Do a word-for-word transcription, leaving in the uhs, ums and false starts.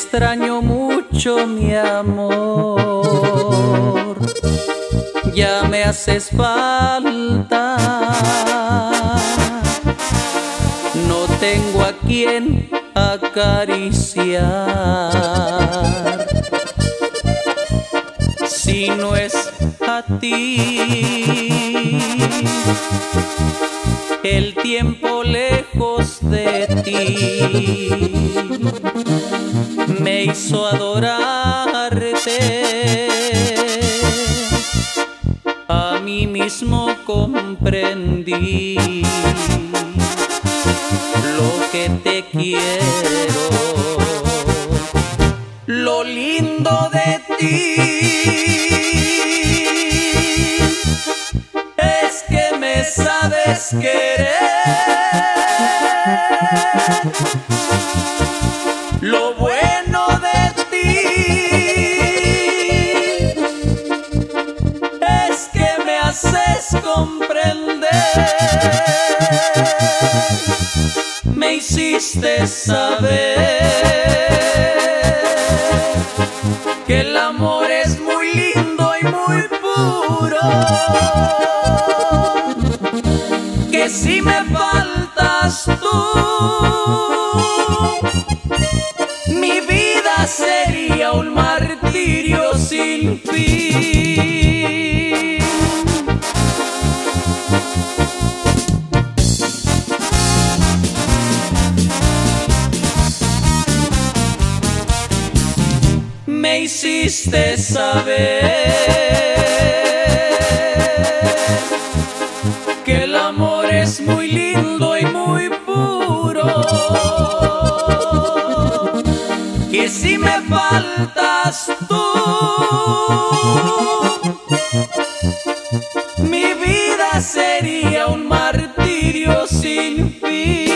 extraño mucho, mi amor, ya me haces falta. No tengo a quien acariciar, si no es a ti. El tiempo lejos de ti me hizo adorarte. A mí mismo comprendí lo que te quiero, lo lindo de ti es que me sabes querer. Lo bueno de ti es que me haces comprender. Me hiciste saber que el amor es muy lindo y muy puro, que si me faltas tú, mi vida sería un martirio sin fin. Me hiciste saber que el amor es muy lindo y muy puro, que si me faltas tú, mi vida sería un martirio sin fin.